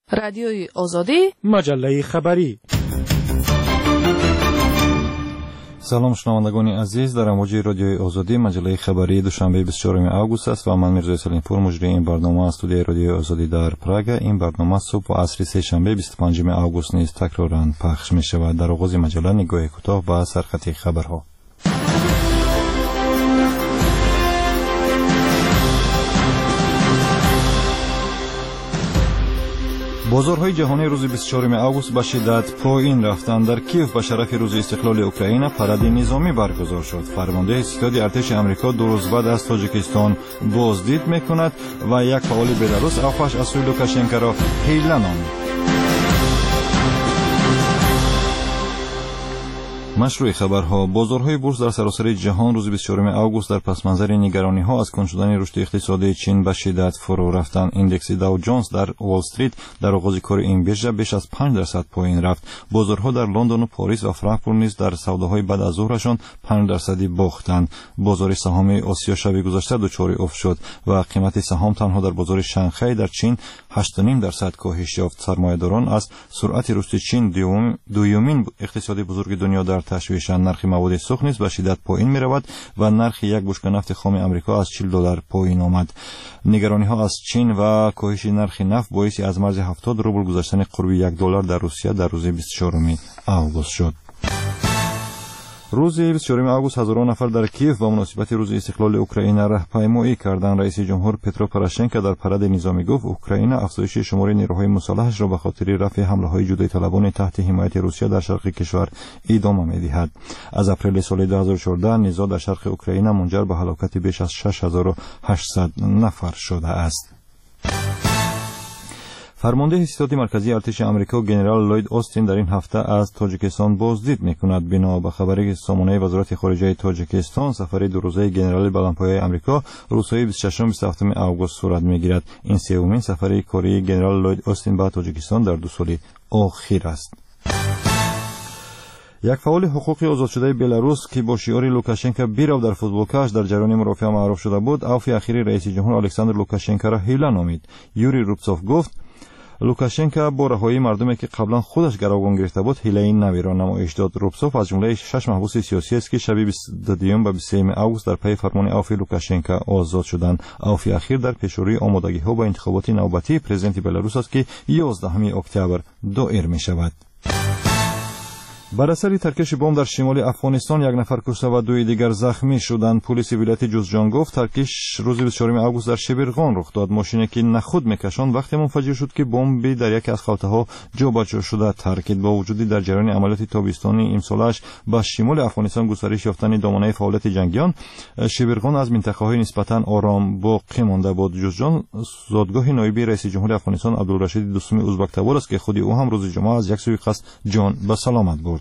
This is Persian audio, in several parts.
رادیوی آزادی، مجله خبری. سلام شنوندگان عزیز، در امواج رادیوی آزادی مجله خبری دوشنبه 24 آگوست است و من میرزا سلیمپور مجری این برنامه از استودیوی رادیوی آزادی در پراگ. این برنامه صبح و عصر سه شنبه 25 آگوست نیز تکرارا پخش می شود. در آغاز مجله نگاه کوتاه به سرخط خبرها. بازارهای جهانی روز 24 آگوست به شدت پایین رفتند. در کیف به شرف روز استقلال اوکراین پرد نظامی برگزار شد. فرمانده ستاد ارتش آمریکا 2 روز بعد از تاجیکستان بازدید میکند و یک فعال بلاروس آفش از سوی لوکاشنکو را حیله نامید. مشروع خبرها. بازارهای بورس در سراسر جهان روز 24 آگوست در پس منظر نگرانی‌ها از کند شدن رشد اقتصادی چین به شدت فرو رفتند. ایندکس داو جونز در وال استریت در آغاز کار این بیرژه بیش از 5% پایین رفت. بازارها در لندن و پاریس و فرانکفورت نیز در سوداهای بعد از ظهرشان 5% باختند. بازار سهام آسیا شب گذشته دچار افت شد و قیمت سهام تنها در بازار شانگهای در چین 8.5% کاهش یافت. سرمایه‌داران از سرعت رشد چین دومین اقتصاد بزرگ دنیا در تشویشند. نرخ مواد سوخت نیز به شدت پایین می رود و نرخ یک بشکه نفت خام آمریکا از $40 پایین آمد. نگرانی‌ها از چین و کاهش نرخ نفت باعث از مرز 70 روبل گذشتن قرب $1 در روسیه در روز 24 آگوست شد. روز 24 آگوست هزاران نفر در کیف با مناسبت روز استقلال اوکراین راهپیمایی کردند. رئیس جمهور پترو پوراشنکو در پرد نظامی گفت اوکراین افزایش شمار نیروهای مسلحش را به خاطر رفع حمله‌های جدایی طلبانه تحت حمایت روسیه در شرق کشور ادامه می‌دهد. از اپریل سال 2014 نزاع در شرق اوکراین منجر به هلاکت بیش از 6800 نفر شده است. فرمانده ستاد مرکزی ارتش آمریکا جنرال لوید استین در این هفته از تاجیکستان بازدید می‌کند. بنا به خبری سامانه وزارت خارجه تاجیکستان، سفر 2 روزه جنرال بلندپایه آمریکا روزهای 26 و 27 آگوست صورت می‌گیرد. این سومین سفر کاری جنرال لوید استین به تاجیکستان در 2 سال اخیر است. یک فعال حقوقی آزاد شده بلاروس که با شعار لوکاشنکو بیرو در فوتبالکش در جریان مرافعه معروف شده بود، عفو اخیر رئیس جمهور الکساندر لوکاشنکو را حیله نامید. یوری روبسوف گفت لوکاشنکو با رهایی مردمی که قبلا خودش گروگان گرفته بود حیله نوی را نمایش داد. روبسوف از جمله 6 محبوس سیاسی است که شب 22 و 23 آگوست در پی فرمان عفو لوکاشنکو آزاد شدند. عفو اخیر در پیشروی آمادگی‌ها به انتخابات نوبتی پرزیدنت بلاروس است که 11 اکتبر دایر می شود. بر اثر ترکش بمب در شمال افغانستان 1 نفر کشته و 2 دیگر زخمی شدند. پلیس ولایت جوزجان گفت ترکش روز 24 آگوست در شبرغان رخ داد. ماشینی که نخود میکشاند وقتی منفجر شد که بمب در یکی از خلطه‌ها جابجا شده ترکید. با وجودی در جریان عملیات تابستانی امسالش به شمال افغانستان گسترش یافتن دامنه فعالیت جنگیان، شبرغان از منطقه‌های نسبتاً آرام باقی مانده بود. جوزجان زادگاه نایب رئیس جمهور افغانستان عبدالرشید دوستمی ازبک‌تبار است که خود او هم روز جمعه از یک سوی قصد جان به سلامت برد.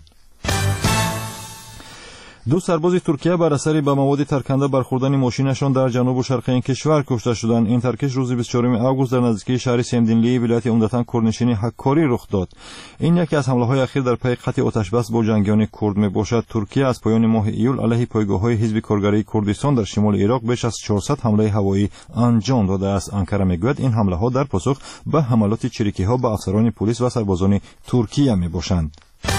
2 سرباز ترکیه بر اثر به مواد ترکنده برخوردن ماشینشان در جنوب و شرق این کشور کشته شدند. این ترکش روز 24 آگوست در نزدیکی شهر سمدینلی ولایت عمدتاً کردنشینی حکاری رخ داد. این یکی از حمله‌های اخیر در پی قطع آتش‌بس با جنگیان کرد میباشد. ترکیه از پایان ماه ایول علیه پایگاه‌های حزب کارگری کردستان در شمال عراق بیش از 400 حمله هوایی انجام داده است. انکره میگوید این حمله‌ها در پاسخ به حملات چریکی‌ها به افسران پلیس و سربازان ترکیه میباشند.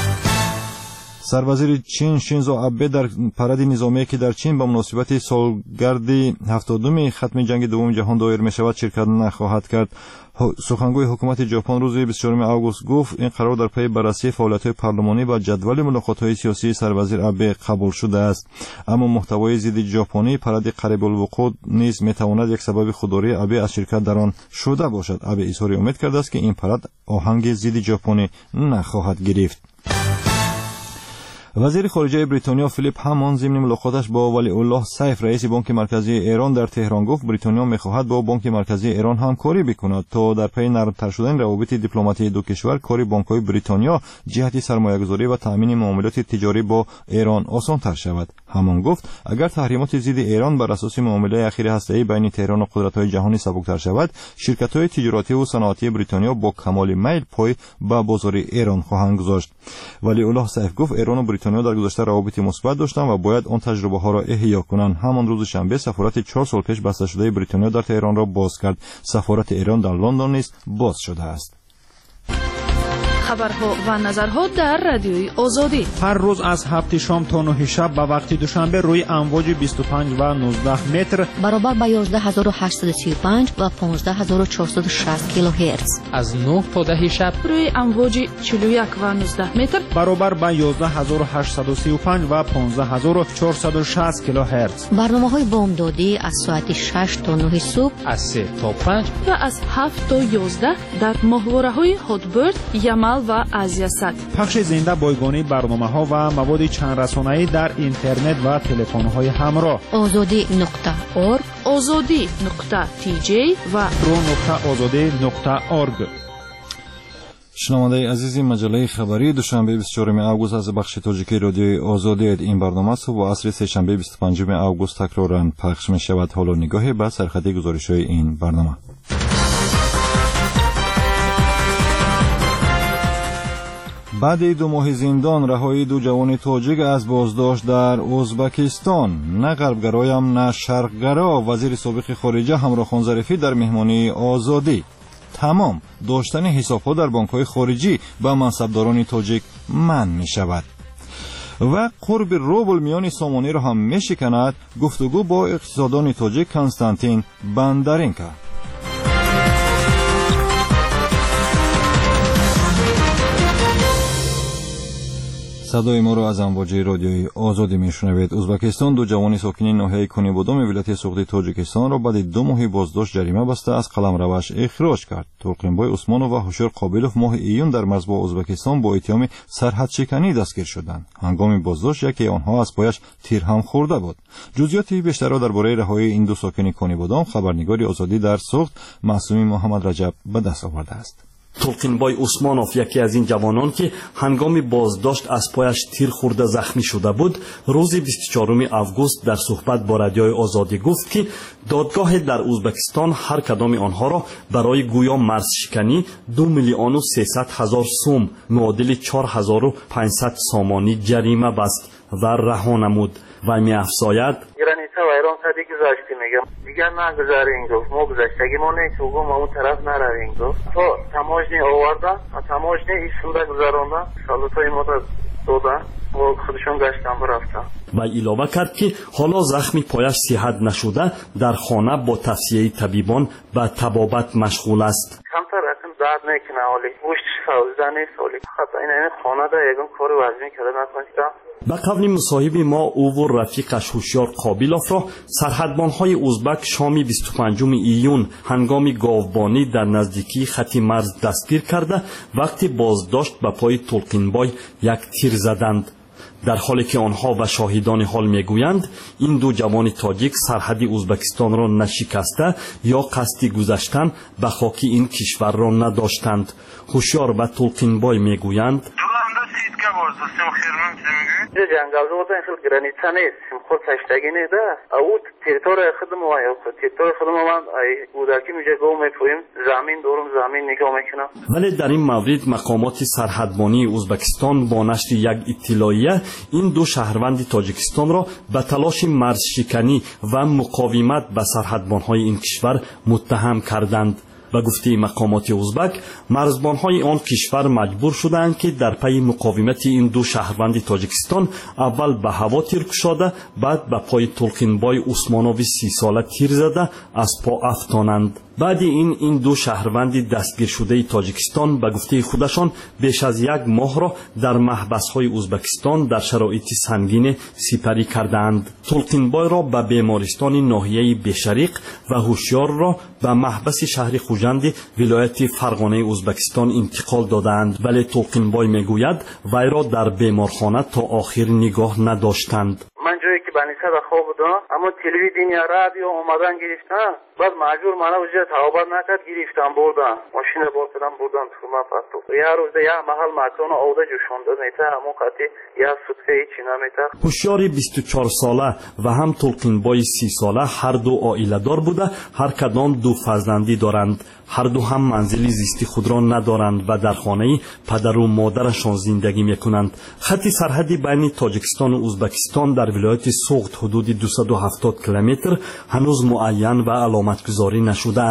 سروزیر چین شینزو آبه در پرد نظامی که در چین به مناسبت سالگرد 72 ختم جنگ دوم جهان دایر می شود شرکت نخواهد کرد. سخنگوی حکومت ژاپن روز 24 آگوست گفت این قرار در پی بررسی فعالیت‌های پارلمانی و جدول ملاقات‌های سیاسی سروزیر آبه قبول شده است. اما محتوای ضد ژاپنی پرد قریب الوقوع نیز می‌تواند یک سبب خودداری آبه از شرکت در آن شده باشد. آبه اظهار امید کرده است که این پرد آهنگ ضد ژاپنی نخواهد گرفت. وزیر خارجه بریتانیا فیلیپ هامون ضمن ملاقاتش با ولی الله سیف رئیس بانک مرکزی ایران در تهران گفت بریتانیا می‌خواهد با بانک مرکزی ایران همکاری بکند تا در پی نرم‌تر شدن روابط دیپلماتی دو کشور کار بانک‌های بریتانیا جهت سرمایه‌گذاری و تأمین معاملات تجاری با ایران آسان‌تر شود. هامون گفت اگر تحریمات ضد ایران بر اساس معامله اخیر هسته‌ای بین تهران و قدرت‌های جهانی سبکتر شود، شرکت‌های تجارتی و صنعتی بریتانیا با کمال میل پای به بازار ایران خواهند گذاشت. ولی الله سیف گفت ایران و بریتانیا در گذشته روابط مثبت داشتند و باید آن تجربه ها را احیا کنند. همان روز شنبه سفارت 4 سال پیش بسته شده بریتانیا در تهران را باز کرد. سفارت ایران در لندن نیز باز شده است. خبرها و نظرها در رادیوی آزادی. هر روز از 7 شام تا 9 شب به وقت دوشنبه روی امواج 25 و 19 متر برابر با 11835 و 15460 کیلوهرتز. از 9 تا 10 شب روی امواج 41 و 19 متر برابر با 11835 و 15460 کیلوهرتز. برنامه‌های بامدادی از ساعت 6 تا 9 صبح، از 3 تا 5 و از 7 تا 11 در ماهواره‌های هاتبرد، یمل و آزیاسات. پخش زنده بایگانی برنامه‌ها و مواد چند رسانه‌ای در اینترنت و تلفن‌های همراه. azadi.org، azadi.tj و pro.azadi.org. شنونده عزیزی، مجله خبری دوشنبه 24 اوگوست از بخش تاجیکی رادیوی آزادی این برنامه است و عصر سه‌شنبه 25 اوگوست تکرارا پخش می شود. حالا نگاهی به سرخطی گزارش‌های این برنامه. بعد 2 ماه زندان رهایی 2 جوان تاجیک از بازداشت در ازبکستان. نه غربگرایم نه شرقگرا، وزیر سابق خارجه همراخان ظریفی در مهمانی آزادی. تمام داشتن حساب‌ها در بانک‌های خارجی به منصبداران تاجیک منع می‌شود. و قرب روبل میان سامانی را هم می‌شکند. گفتگو با اقتصاددان تاجیک کنستانتین بندرینکا. صدای ما را از امواج رادیوی آزادی میشنوید. ازبکستان 2 جوان ساکن ناحیه کنیبادام ولایت سوقدی تاجیکستان را بعد 2 ماه بازداشت جریمه بسته از قلمروش اخراج کرد. ترقینبای عثمانov و هوشیار قابلوف ماه ایون در مرز با ازبکستان با اتهام سرحد شکنی دستگیر شدند. هنگام بازداشت یکی آنها از پایش تیر هم خورده بود. جزئیات بیشتر را درباره رهایی این 2 ساکن کنیبادام خبرنگار آزادی در سوقد معصومی محمد رجب به دست آورده است. تلقینبای عثمانov یکی از این جوانان که هنگام بازداشت از پایش تیر خورده زخمی شده بود، روز 24 اوگوست در صحبت با رادیوی آزادی گفت که دادگاه در ازبکستان هر کدام آنها را برای گویا مرز شکنی 2,300,000 سوم معادل 4500 سامانی جریمه بست و رها نمود. و می افزاید گرانیتا ویران تا دیگه گذاشتی میگم دیگه نگذارین گفت ما گذاشتگی ما نیست و ما اون طرف نروین گفت تو تماشنی آوردن تماشنی ایشون را گذاروندن سالوتای ما را دادن و خودشون گشتن برفتن. و علاوه کرد که حالا زخمی پایش صحت نشده در خانه با توصیه طبیبان به طبابت مشغول است. کمتر رقم درد نکنه حالی گوشتش فوزده نیست حالی خطا این خانه دا یکم کار وزنی کرده نتونستم. به قول مصاحب ما او و رفیقش هوشیار قابلوف را سرحدبان‌های ازبک شام 25 ایون هنگام گاوبانی در نزدیکی خط مرز دستگیر کرده وقتی بازداشت به پای تلقینبای یک تیر زدند. در حالی که آنها و شاهدان حال میگویند این 2 جوان تاجیک سرحد ازبکستان را نشکسته یا قصد گذشتن به خاک این کشور را نداشتند. هوشیار و تلقینبای میگویند جنگل رو این خیلی گرانیتا نیست خود تشتگی نیده او تریتور خودم و تریتور خودم من بودکی میجه گو میپویم زمین دورم زمین نگاه میکنم. ولی در این مورد مقامات سرحدبانی ازبکستان با نشر یک اطلاعیه این 2 شهروند تاجیکستان را به تلاش مرز شکنی و مقاومت به سرحدبانهای این کشور متهم کردند. به گفته مقامات ازبک مرزبانهای آن کشور مجبور شدند که در پی مقاومت این 2 شهروند تاجیکستان اول به هوا تیر کشاده بعد به پای تلقینبای عثمانov 30 ساله تیر زده از پا افشانند. بعد این 2 شهروند دستگیر شده تاجیکستان به گفته خودشان بیش از 1 ماه را در محبس‌های ازبکستان در شرایط سنگین سپری کردند. تلقینبای را به بیمارستان ناحیه بشریق و هوشیار را به محبس شهر خوجند ولایت فرغانه ازبکستان انتقال دادند. ولی تلقینبای میگوید وی را در بیمارخانه تا آخر نگاه نداشتند. من جایی که بنیسه در خواب بودم اما تلویزیون یا رادیو اومدن گرفتن بعد مجبور منو وجه توابت نکرد گرفتن بردن ماشین بردن بردن تو من پستو یه روز یه محل مکان آوده جوشونده میته همون قطعی یه صدفه هیچی نمیته. هوشیار 24 ساله و هم تلقینبای 30 ساله هر 2 عائله دار بوده هر کدام 2 فرزندی دارند. هر 2 هم منزلی زیستی خود را ندارند و در خانه پدر و مادرشان زندگی میکنند. خط سرحدی بین تاجیکستان و ازبکستان در ولایت سوقد حدود 270 کیلومتر هنوز معین و علامت گذاری نشده است.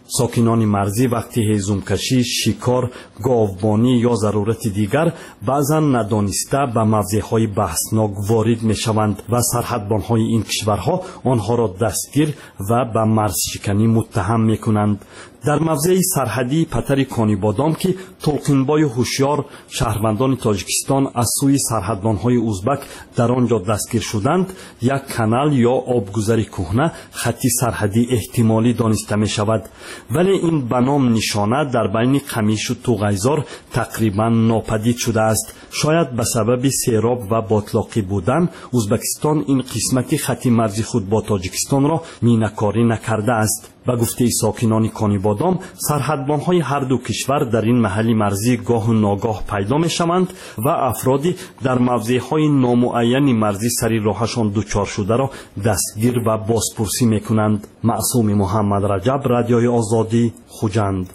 ساکنان مرزی وقتی هیزمکشی، شکار، گاوبانی یا ضرورت دیگر بعضا ندانسته به موضعهای بحثناک وارد میشوند و سرحدبانهای این کشورها آنها را دستگیر و به مرزشکنی متهم میکنند. در موضع سرحدی پتر کانیبادام که تلقینبای هوشیار شهروندان تاجیکستان از سوی سرحدبانهای ازبک در آنجا دستگیر شدند، یک کانال یا آبگذر کهنه خطی سرحدی احتمالی دانسته می شود، ولی این بنام نشانه در بین قمیش و توغیزار تقریبا ناپدید شده است. شاید به سبب سیراب و باطلاقی بودن ازبکستان این قسمت خطی مرزی خود با تاجیکستان را مینه‌کاری نکرده است. به گفته ساکنان کانیبادام، سرحدبانهای هر دو کشور در این محل مرزی گاه و ناگاه پیدا می شوند و افرادی در موضعهای نامعین مرزی سری راهشان دچار شده را دستگیر و بازپرسی می کنند. معصوم محمد رجب، رادیوی آزادی، خوجند.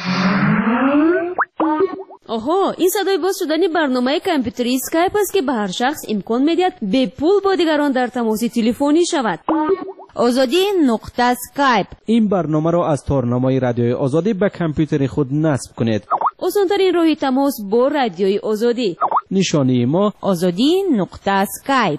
آها، این صدای باز شدن برنامه کامپیوتری اسکایپ است که به هر شخص امکان می‌دهد به پول با دیگران در تماس تلفنی شود. آزادی نقطه اسکایپ. این برنامه را از تارنمای رادیوی آزادی به کامپیوتر خود نصب کنید. آسان‌ترین راه تماس با رادیوی آزادی. نشانی ما آزادی نقطه اسکایپ.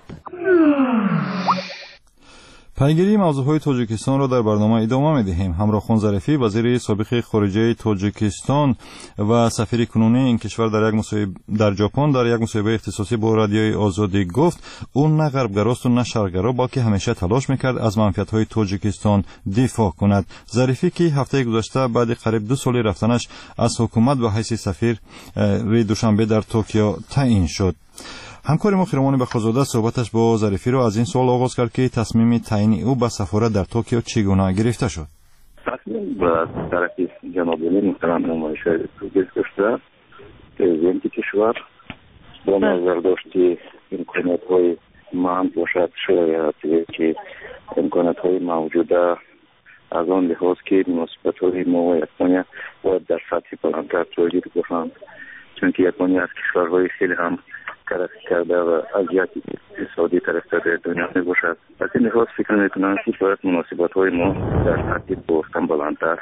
پیگیری موضوعهای تاجیکستان را در برنامه ادامه می‌دهیم. همراه خان ظریفی، وزیر سابق خارجه تاجیکستان و سفیر کنونی این کشور در ژاپن در یک مصاحبه اختصاصی با رادیوی آزادی گفت او نه غربگراست و نه شرقگرا، بلکه همیشه تلاش می‌کرد از منفعت‌های تاجیکستان دفاع کند. ظریفی که هفته گذشته بعد قریب 2 سال رفتنش از حکومت به حیث سفیر دوشنبه در توکیو تعیین شد. همکار ما خیرمان بخشزاده صحبتش با ظریفی را از این سوال آغاز کرد که تصمیم تعیین او به سفارت در توکیو چگونه گرفته شد. تصمیم به طرف جناب علی محترم نمایشگر گرفته پرزیدنت کشور با نظر داشت امکانات‌های مهم باشد، شاید که امکانات‌های موجوده از آن لحاظ که مناسبت‌های ما و یکمانی باید در سطح بلندتر توجیه باشند، چون که یکمانی از کشورهای خیلی هم ترقی کرده و اذیت اقتصادی طرفدار دنیا می باشد. از این لحاظ فکر میکنم که باید مناسبت‌های ما در سطح گفتن بلندتر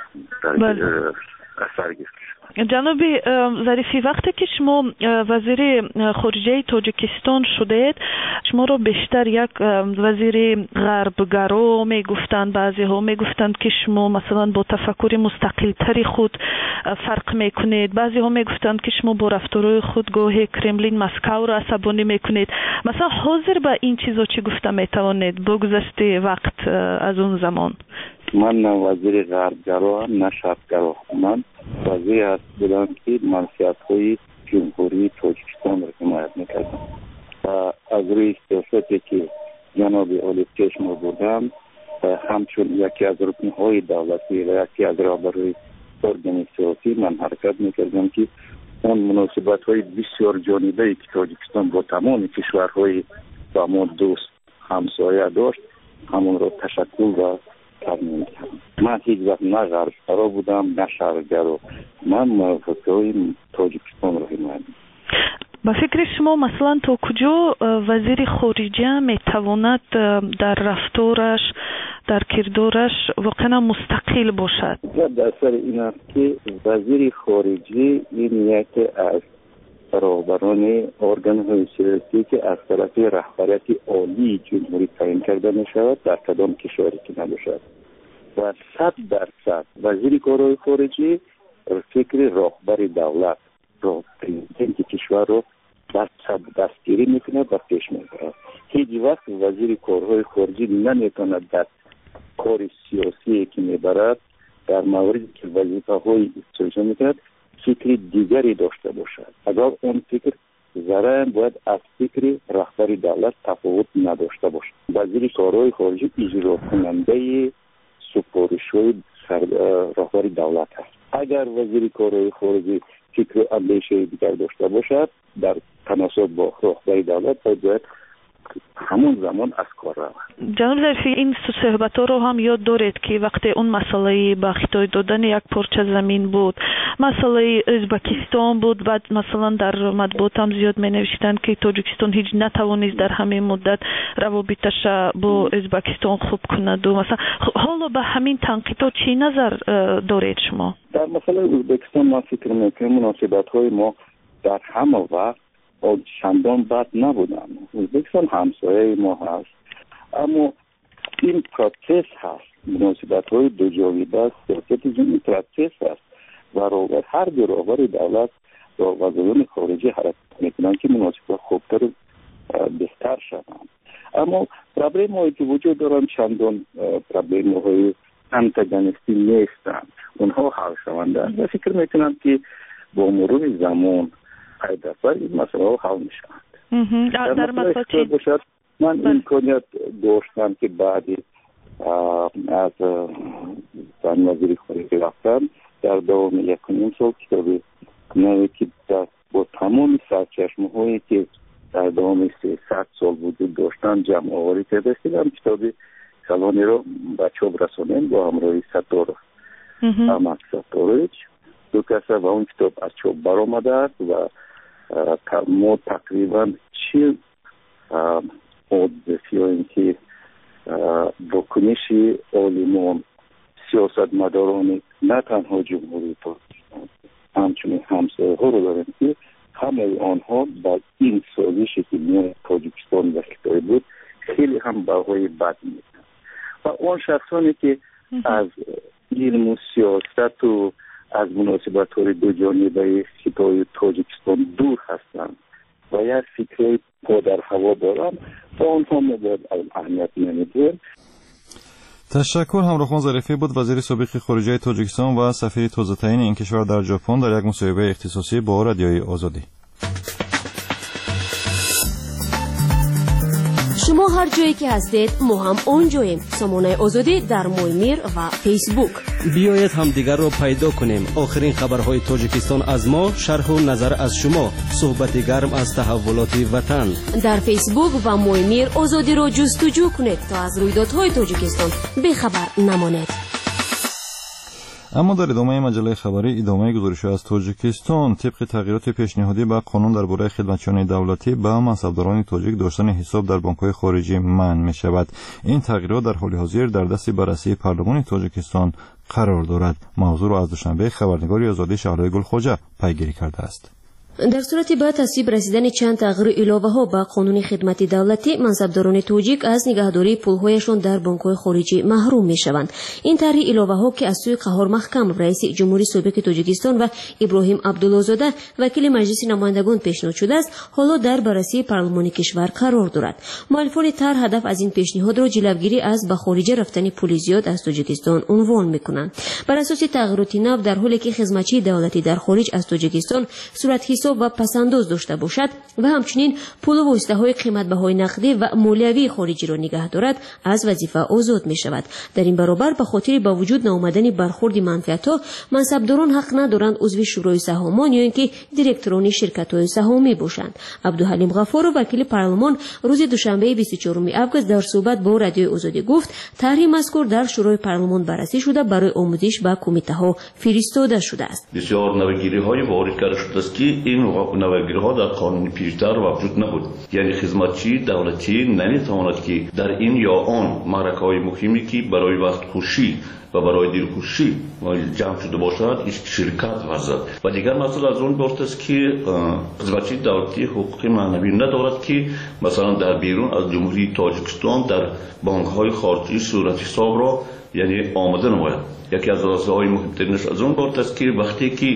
اثر گرفت. جناب ظریفی، وقتی که شما وزیر خارجه تاجیکستان شدید، شما رو بیشتر یک وزیر غربگرا میگفتند، بعضی ها میگفتند که شما مثلا با تفکر مستقل تری خود فرق میکنید، بعضی ها میگفتند که شما با رفتارهای خود گاهی کرملین مسکو را عصبانی میکنید. مثلا حاضر به این چیزا چی گفته میتوانید بگذشت وقت از اون زمان؟ من نه وزیر غربگرا نه شرقگرا، من وزیر بودم که منفعت‌های جمهوری تاجیکستان را حمایت میکردم و از روی سیاستی که جناب اولیفکیش ما بودم همچون یکی از رکنهای دولتی و یکی از رهبرهای ارگان سیاسی من حرکت میکردم که اون مناسبت‌های بسیار جانبه‌ای که تاجیکستان با تمام کشورهای با ما دوست همسایه داشت همون را تشکل و تامین کردم. من هیچ وقت نه غربگرا بودم نه شرقگرا، من منافعهای تاجیکستان را حمایت. با فکر شما مثلا تا کجا وزیر خارجه میتواند در رفتارش در کردارش واقعا مستقل باشد؟ در سر این است که وزیر خارجه این یکی از رهبران ارگان‌های سیاسی که از طرف رهبریت عالی جمهوری تعیین کرده می‌شود در کدام کشوری که نباشد و 100% وزیر کارهای خارجه فکر رهبر دولت را پرزیدنت کشور رو دستگیری میکنه و پیش میبرد. هیچ وقت وزیر کارهای خارجه نمیتواند در کار سیاسی که میبرد در موردی که وظیفه‌های اجرا میکند فکر دیگری داشته باشد. اگر اون فکر ذره باید از فکر رهبر دولت تفاوت نداشته باشد. وزیر کارهای خارجه اجرا کننده سفارش‌های رهبر دولت است. اگر وزیر کارهای خارجه فکر اندیشه دیگر داشته باشد در تناسب با رهبر دولت باید همون زمان از کار رفت. جناب ظریفی، این صحبت ها رو هم یاد دارید که وقتی اون مسئله به خطای دادن یک پارچه زمین بود، مسئله ازبکستان بود، بعد مثلا در مطبوعات هم زیاد می نوشتن که تاجیکستان هیچ نتوانست در همین مدت روابطش با ازبکستان خوب کند و مثلا حالا به همین تنقیدات چی نظر دارید شما؟ در مسئله ازبکستان ما فکر میکنم مناسبت های ما در همه وقت چندان بد نبودن. ازبکستان همسایه ما هست، اما این پروسس هست، مناسبت های دو جانبه است، سیاست جمعی پروسس هست و هر برابر دولت و وزارت خارجه حرکت میکنن که مناسبت خوبتر بهتر شوند. اما پرابلم هایی که وجود دارن چندان پرابلم های انتاگونیستی نیستن، اونها حل شوندن و فکر میکنم که با مرور زمان دفعه این مسئله ها حل میشوند. در مسئله باشد من امکانیت داشتم که بعدی از زن وزیر خارجه رفتن در دوام 1.5 سال کتابی نوی که با تمام سرچشمه هایی که در دوام 300 سال وجود داشتن جمع آوری کرده استیدم کتابی کلانی رو بچه ها برسانیم با همراهی ستار احمد ستارویچ دو کسه و اون کتاب از چوب برآمده است و ما تقریبا 40 بسیاریم که واکنش عالمان سیاستمداران نه تنها جمهوری تاجیکستان همچنین همسایه ها رو داریم که همه آنها با این سازشی که میان تاجیکستان و کتایی بود خیلی هم بهای بد میدن و آن شخصانی که از علم و سیاست و از مناسبت های دو جانبه کتای تاجیکستان دور هستند و یک فکر پا در هوا دارن و آنها مباد اهمیت نمیدن. تشکر. همراهان ظریفی بود، وزیر سابق خارجه تاجیکستان و سفیر تازه تعیین این کشور در ژاپن در یک مصاحبه اختصاصی با رادیوی آزادی. شما هر جایی که هستید ما هم اونجاییم. سامانه آزادی در مویمیر و فیسبوک. بیایید همدیگر رو پیدا کنیم. آخرین خبرهای تاجیکستان از ما، شرح و نظر از شما، صحبت گرم از تحولات وطن. در فیسبوک و مویمیر آزادی رو جستجو کنید تا از رویدادهای تاجیکستان بیخبر نمانید. اما در ادامه مجله خبری ادامه گزارش از تاجیکستان طبق تغییرات پیشنهادی به قانون درباره خدمتچیان دولتی به منصبداران تاجیک داشتن حساب در بانک‌های خارجی منع می‌شود. این تغییرات در حال حاضر در دست بررسی پارلمان تاجیکستان قرار دارد. موضوع را از دوشنبه خبرنگار آزادی شهرهای گلخوجه پیگیری کرده است. در صورت با تصویب رسیدن چند تغییر علاوه ها به قانون خدمت دولتی، منصبداران تاجیک از نگهداری پولهایشان در بانک‌های خارجی محروم می‌شوند. این طرح علاوه ها که از سوی قهار محکم رئیس جمهوری سابق تاجیکستان و ابراهیم عبدالله‌زاده وکیل مجلس نمایندگان پیشنهاد شده است، حالا در بررسی پارلمان کشور قرار دارد. مؤلفان طرح هدف از این پیشنهاد را جلوگیری از به خارج رفتن پول زیاد از تاجیکستان عنوان می‌کنند. بر اساس تغییرات نو، در حالی که خدمتچی دولتی در خارج از تاجیکستان صورت و پسنداز داشته باشد و همچنین پول و واسطه‌های قیمت بهای نقدی و مالیوی خارجی را نگه دارد، از وظیفه آزاد می شود. در این برابر به خاطر با وجود نآمدن برخورد منفعت‌ها، منصبداران حق ندارند عضو شورای سهامان یا اینکه دیرکتوران شرکت‌های سهامی باشند. عبدالحلیم غفار، وکیل پارلمان، روز دوشنبه 24 آگوست در صحبت با رادیو آزادی گفت طرح مذکور در شورای پارلمان بررسی شده برای آموزش به کمیته‌ها فرستاده شده است. بسیار نوگیری‌های وارد کرده شده است که این نوگیری‌ها در قانون پیشتر وجود نبود. یعنی خدمتچی دولتی نمی‌تواند که در این یا آن معرکه‌های مهمی که برای وقت خوشی و برای دلخوشی جمع شده باشد شرکت ورزد. و دیگر مسئله از اون بحث است که خدمتچی دولتی حقوق معنوی ندارد که مثلا در بیرون از جمهوری تاجیکستان در بانک‌های خارجی صورت حساب را یعنی آماده نماید. یکی از رازهای مهمترینش از اون بحث است که وقتی که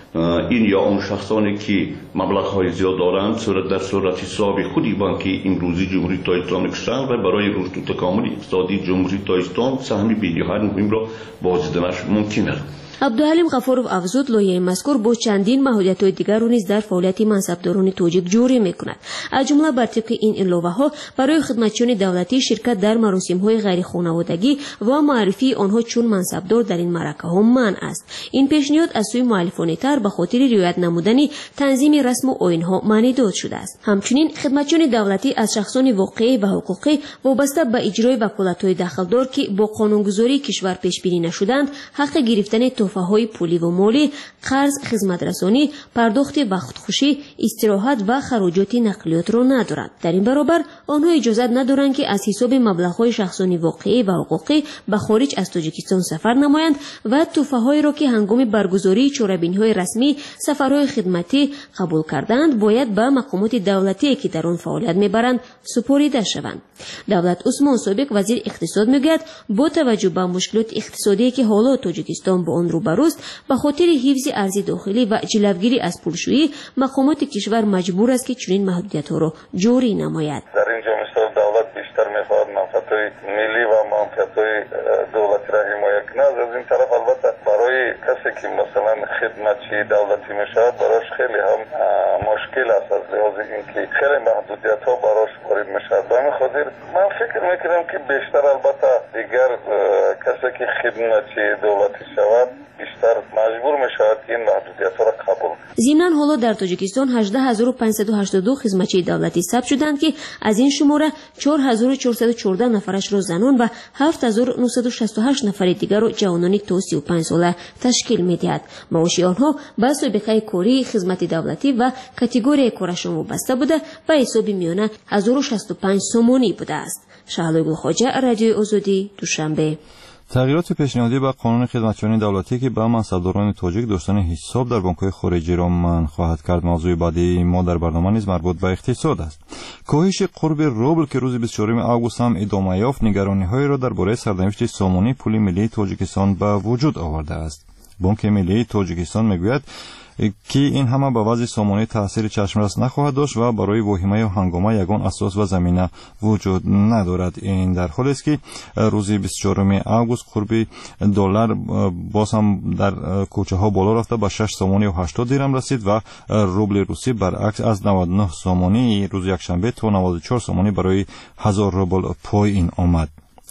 این یا اون شخصانی که مبلغ‌های زیاد دارند در صورت حساب خودی بانکی امروزی جمهوری تاجیکستان می‌کشند و برای رشد و تکامل اقتصادی جمهوری تاجیکستان سهم بی‌نهایت مهم را بازدیدنش ممکن است. عبدالحلیم غفورов افزود لایحه مذکور با چندین محدودیت‌های دیگر رو نیز در فعالیت منصبداران توجیک جوری می‌کند. از جمله بر طبق این ایلوه‌ها برای خدمتچیان دولتی شرکت در مراسم‌های غیر خانوادگی و معرفی آنها چون منصبدار در این معرکه‌ها منع است. این پیشنهاد از سوی مؤلفان تر به خاطر رعایت نمودن تنظیم رسم و آیین‌ها معنی داد شده است. همچنین خدمتچیان دولتی از شخصان واقعی و حقوقی وابسته به اجرای وکالت‌های دخلدار که با قانونگذاری کشور پیش بینی نشدند، حق گرفتن تحفه‌های پولی و مالی، قرض، خدمت رسانی، پرداخت وقت خوشی، استراحت و خراجات نقلیات را ندارند. در این برابر آنها اجازه ندارند که از حساب مبلغ‌های شخصانی واقعی و حقوقی به خارج از تاجیکستان سفر نمایند و تحفه‌هایی را که هنگام برگزاری چهاربینی‌های رسمی سفرهای خدمتی قبول کردند باید به مقامات دولتی که در آن فعالیت می‌برند سپرده شوند. دولت عثمان سابق وزیر اقتصاد میگوید با توجه به مشکلات اقتصادی که حالا تاجیکستان با آن روبروست به خاطر حفظ ارزی داخلی و جلوگیری از پولشویی مقامات کشور مجبور است که چنین محدودیت‌ها را جاری نماید. در اینجا مثلا دولت بیشتر می‌خواهد منفعت‌های ملی و منفعت‌های دولتی را حمایت کند. از این طرف البته برای کسی که مثلا خدمتچی دولتی میشود براش خیلی هم مشکل است از لحاظ اینکه خیلی محدودیت‌ها براش وارد میشود. به همین خاطر من فکر می‌کنم که بیشتر البته دیگر کسی که خدمتچی دولتی شود بیشتر مجبور میشود که این محدودیت‌ها را قبول. ضمناً حالا در تاجیکستان 18582 خدمتچی دولتی ثبت شدند که از این شماره 4414 نفرش را زنان و 7968 نفر دیگر را جوانان تا 35 ساله تشکیل می‌دهد. معاش آنها به سابقه کاری خدمت دولتی و کاتگوری کارشان وابسته بوده و حساب میانه 1065 سومانی بوده است. شهلا گلخواجه، رادیو آزادی، دوشنبه. تغییرات پیشنهادی به قانون خدمتچیان دولتی که به منصبداران تاجیک داشتن حساب در بانک‌های خارجی را منع خواهد کرد موضوع بعدی ما در برنامه نیز مربوط به اقتصاد است. کاهش قرب روبل که روز 24 آگوست هم ادامه یافت نگرانی‌های را درباره سرنوشت سامانی پول ملی تاجیکستان به وجود آورده است. بانک ملی تاجیکستان میگوید که این همه به وضع سامانی تاثیر چشمرس نخواهد داشت و برای واهمه و هنگامه یگان اساس و زمینه وجود ندارد. این در حالی است که روز 24 آگوست قرب دلار باز هم در کوچه ها بالا رفته به 6 سامانی و 80 درهم رسید و روبل روسی برعکس از 99 سامانی روز یکشنبه تا 94 سامانی برای 1000 روبل پایین آمد.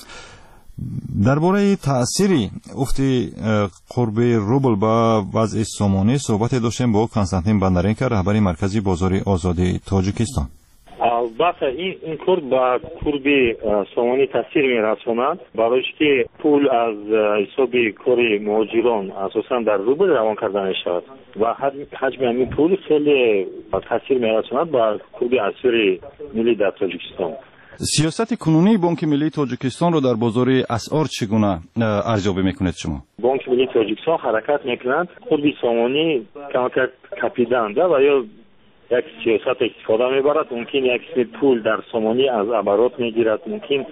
درباره تأثیر افت قرب روبل با وضع سامانی صحبت داشتیم با کنستانتین بندرینکا رهبر مرکزی بازار آزادی تاجیکستان. البته این کورد با قرب سامانی تاثیر می‌رساند برای که پول از حساب کاری مهاجران اساساً در روبل روان کرده می‌شود و حجم این پول خیلی تاثیر می‌رساند بر قرب اسعار ملی در تاجیکستان. سیاست کنونی بانک ملی تاجیکستان رو در بازار اسعار چگونه ارزیابی میکنید شما؟ بانک ملی تاجیکستان حرکت میکند قرب سامانی کمک کپیدن و یا یک سیاست استفاده میبرد. ممکن یک قسم پول در سامانی از عبارات میگیرد، ممکن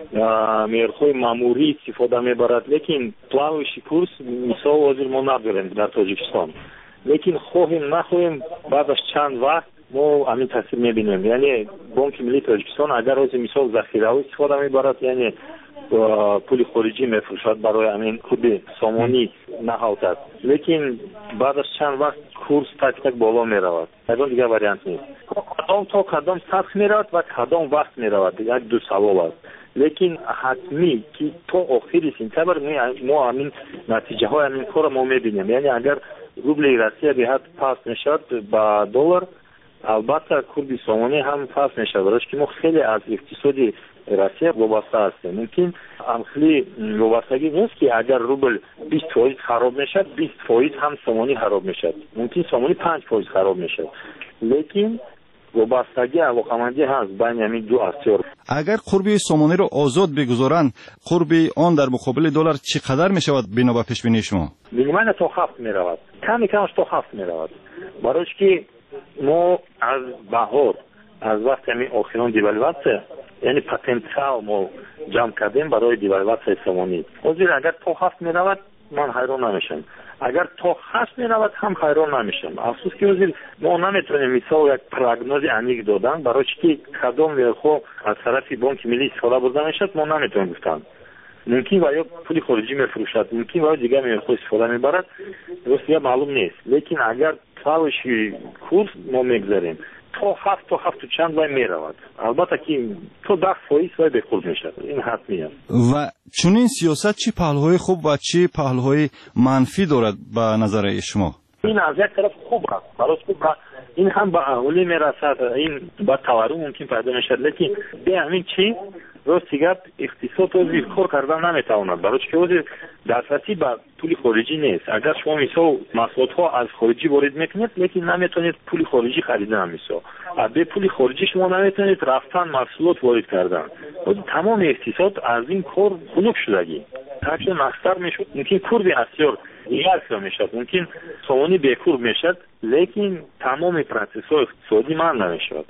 میرخوی ماموری استفاده میبرد، لیکن плавающий کورس مثال حاضر ما نداریم در تاجیکستان. لیکن خواهیم نخواهیم بعد از چند وقت ما همین تاثیر میبینیم. یعنی بانک ملی تاجیکستان اگر از مثال ذخیره استفاده میبرد، یعنی پول خارجی میفروشد برای همین کد سامانی نهایت، لیکن بعد از چند وقت کورس تک بالا میرود. اگر دیگه واریانت نیست. کدام تا کدام سطح میرود و کدام وقت میرود، یک دو سوال است. لیکن حتمی که تا آخر سپتامبر ما همین نتیجه های همین کار ما میبینیم. یعنی اگر روبل روسیه به حد پاس میشد با دلار، البته کورد سامانی هم پاس میشد، برای که ما خیلی از اقتصادی روسیه وابسته هستیم. ممکن خیلی وابستگی نیست که اگر روبل 20% خراب میشد 20% هم سامانی خراب میشد، ممکن سامانی 5% خراب میشد، لیکن وابستگی علاقمندی هست بین همین دو اسعار. اگر قرب سامانی رو آزاد بگذارن قرب آن در مقابل دلار چقدر میشود بنا به پیش بینی شما؟ مینیمم تا 7 میرود، کمی کمش تا 7 میرود، برای که ما از بهار از وقت همین آخران دیوالواسیون یعنی پتانسیل ما جمع کردیم برای دیوالواسیون سامانی. حاضر اگر تا 7 میرود من حیران نمیشم، اگر تا 8 میرود هم حیران نمیشم. افسوس که حاضر ما نمیتونیم مثال یک پروگنوز عمیق دادن برای که کدام خو از طرف بانک ملی استفاده برده میشد ما نمیتونیم گفتن. ممکن و یا پول خارجی میفروشد، ممکن و یا دیگر میخواد استفاده میبرد، درست دیگه معلوم نیست. لیکن اگر کاوش کورس ما میگذاریم تا 7 تا 7 چند وای میرود، البته که تا 10% وای بخورد میشد، این حتمی است. و چون این سیاست چی پهلوهای خوب و چی پهلوهای منفی دارد به نظر شما؟ این از یک طرف خوب است، براش خوب است، این هم به اولی میرسد، این با تورم ممکن پیدا میشد، لیکن به همین چیز راستیگه اقتصاد رو زیرکار کردن نمیتواند، برای که وجه دسترسی به پول خارجی نیست. اگر شما مثلا محصولات ها از خارجی وارد میکنید لیکن نمیتونید پول خارجی خریدن، مثلا به پول خارجی شما نمیتونید رفتن محصولات وارد کردن، تمام اقتصاد از این کار خنک شدگی هرچه مخصر میشد. ممکن کور به اسیار یکسا میشد، ممکن سومانی بکور میشد، لیکن تمام پروسس‌های اقتصادی من نمیشد.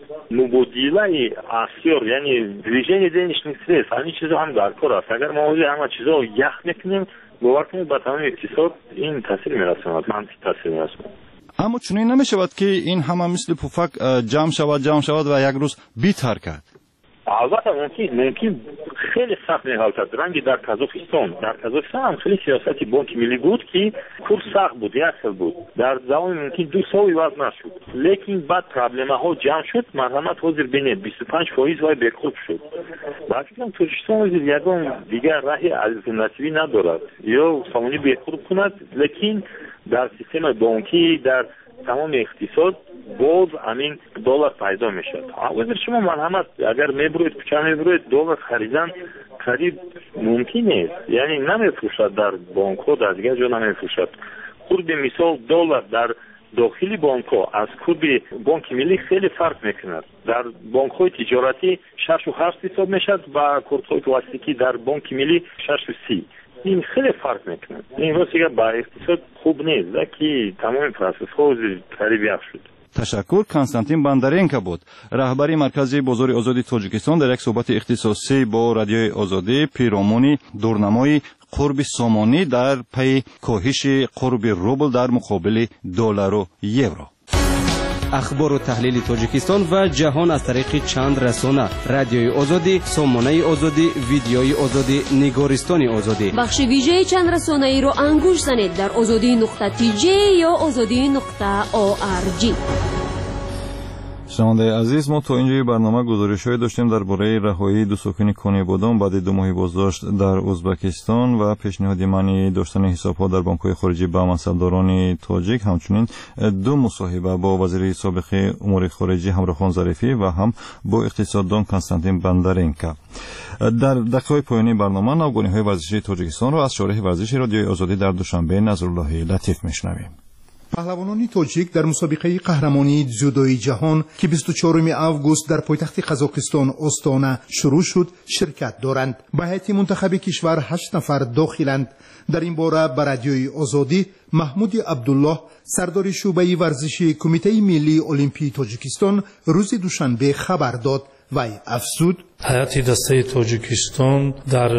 مبادله اسیار یعنی движение денежных средств، همین چیزا هم در کار است. اگر ما همه چیزا رو یخ میکنیم باور کنید به تمام اقتصاد این تاثیر میرساند، منفی تاثیر میرساند. اما چون این نمیشود که این همه مثل پفک جمع شود و یک روز بی‌تر کرد. البته ممکن خیلی سخت می‌حالت رنگی در کازاخستان هم خیلی سیاستی بانک ملی بود که کورس سخت بود، یک سال بود، در زمان ممکن 2 سال عوض نشد، لیکن بعد پرابلم ها جمع شد، مرحمت حاضر بین 25% وای بکوب شد. بعدم ترکستان یگان دیگر راهی الټرناتیوی ندارد، یا سامانی بکوب کند، لیکن در سیستم بانکی در تمام اقتصاد باز همین دلار پیدا میشد. اگر شما مرحمت اگر میبرید پیچه میبرید دلار خریدن قریب ممکن نیست، یعنی نمیفروشد در بانک ها، در دیگر جا نمیفروشد. خود مثال دلار در داخلی بانک ها از خود بانک ملی خیلی فرق میکند. در بانک های تجارتی 6.8 حساب میشد و کارت های پلاستیکی در بانک ملی 6.30. این خیلی فرق میکنه. این واسه با اقتصاد خوب نیست، که تمام پروسس ها قریب یک شد. تشکر. کنستانتین بندرینکا بود، رهبری مرکز بازار آزادی تاجیکستان، در یک صحبت اختصاصی با رادیوی آزادی پیرامون دورنمای قرب سامانی در پی کاهش قرب روبل در مقابل دلار و یورو. اخبار و تحلیل تاجیکستان و جهان از طریق چند رسانه: رادیوی آزادی، سامانه آزادی، ویدیوی آزادی، نگارستان آزادی. بخش ویژه چند رسانه ای رو انگوش زنید در azadi.tj یا azadi.org. شنونده عزیز، ما تا اینجای برنامه گزارش‌هایی داشتیم درباره رهایی دو ساکن کانه بادام بعد 2 ماه بازداشت در ازبکستان و پیشنهاد منع داشتن حساب‌ها در بانک‌های خارجی به منصبداران تاجیک، همچنین 2 مصاحبه با وزیر سابق امور خارجه همراخان ظریفی و هم با اقتصاددان کنستانتین بندرینکا. در دقایق پایانی برنامه نوگانی‌های ورزشی تاجیکستان را از شارح ورزشی رادیوی آزادی در دوشنبه نظرالله لطیف میشنویم. پهلوانان تاجیک در مسابقه قهرمانی дзюдоی جهان که 24 آگوست در پایتخت قزاقستان استانه شروع شد شرکت دارند. به هیئت منتخب کشور 8 نفر داخلند. در این باره به رادیوی آزادی محمود عبدالله، سردار شعبه ورزشی کمیته ملی المپی تاجیکستان، روز دوشنبه خبر داد. وی افزود: هیئت دسته تاجیکستان در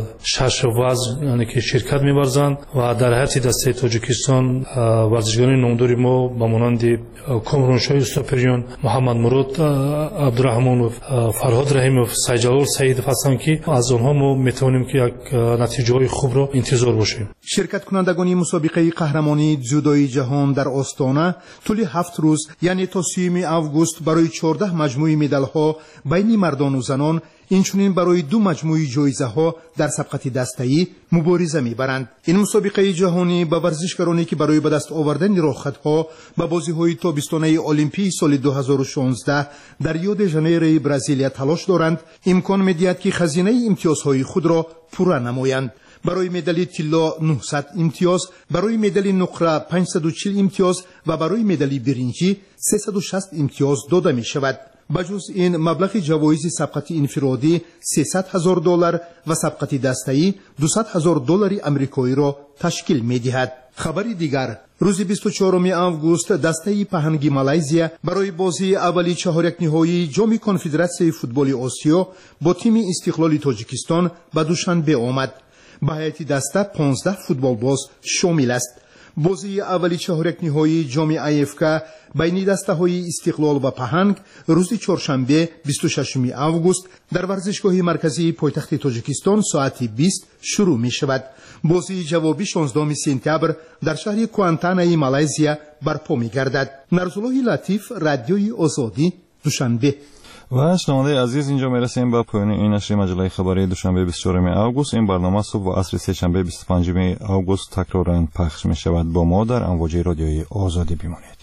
6 وزن یعنی که شرکت می‌ورزند و در هیئت دسته تاجیکستان ورزشکاران نامدار ما به مانند کامرانشاه استاپریان، محمد مراد عبدالرحمن، فرهاد رحیمов، سیدجلال سعیدov هستند که از آنها ما می‌توانیم که یک نتیجه‌های خوب را انتظار باشیم. شرکت کنندگان مسابقه قهرمانی дзюдоی جهان در آستانه طول 7 روز یعنی تا 30 آگوست برای 14 مجموعه مدال‌ها بین مردان و زنان، اینچنین برای 2 مجموعه جایزه‌ها در سبقت دسته‌ای مبارزه می‌برند. این مسابقه جهانی به ورزشکارانی که برای به دست آوردن راحت‌ها به بازی‌های تابستانه المپی سال 2016 در ریو د ژانیرو برزیل تلاش دارند، امکان می‌دهد که خزینه امتیازهای خود را پوره نمایند. برای مدال طلا 900 امتیاز، برای مدال نقره 540 امتیاز و برای مدال برنجی 360 امتیاز داده می‌شود. بجز این مبلغ جوایز سبقت انفرادی $300,000 و سبقت دسته‌ای $200,000 آمریکایی را تشکیل می‌دهد. خبر دیگر: روز 24 آگوست دسته پهنگی مالزیا برای بازی اولی چهارک نهایی جام کنفدراسیون فوتبال آسیا با تیم استقلال تاجیکستان به دوشنبه آمد. به هیئت دسته 15 فوتبال باز شامل است. بازی اولی چهارک نهایی جام افک بین دسته‌های استقلال و پهنگ روز چهارشنبه 26 آگوست در ورزشگاه مرکزی پایتخت تاجیکستان ساعت 20 شروع می شود. بازی جوابی 16 سپتامبر در شهر کوانتانای مالزیا برپا می گردد. نرسولای لطیف، رادیوی آزادی، دوشنبه. و شنونده عزیز، اینجا میرسیم به پایان این نشر مجله خبری دوشنبه 24 آگوست. این برنامه صبح و عصر سه‌شنبه 25 آگوست تکرارا پخش می شود. با ما در امواج رادیوی آزادی بمانید.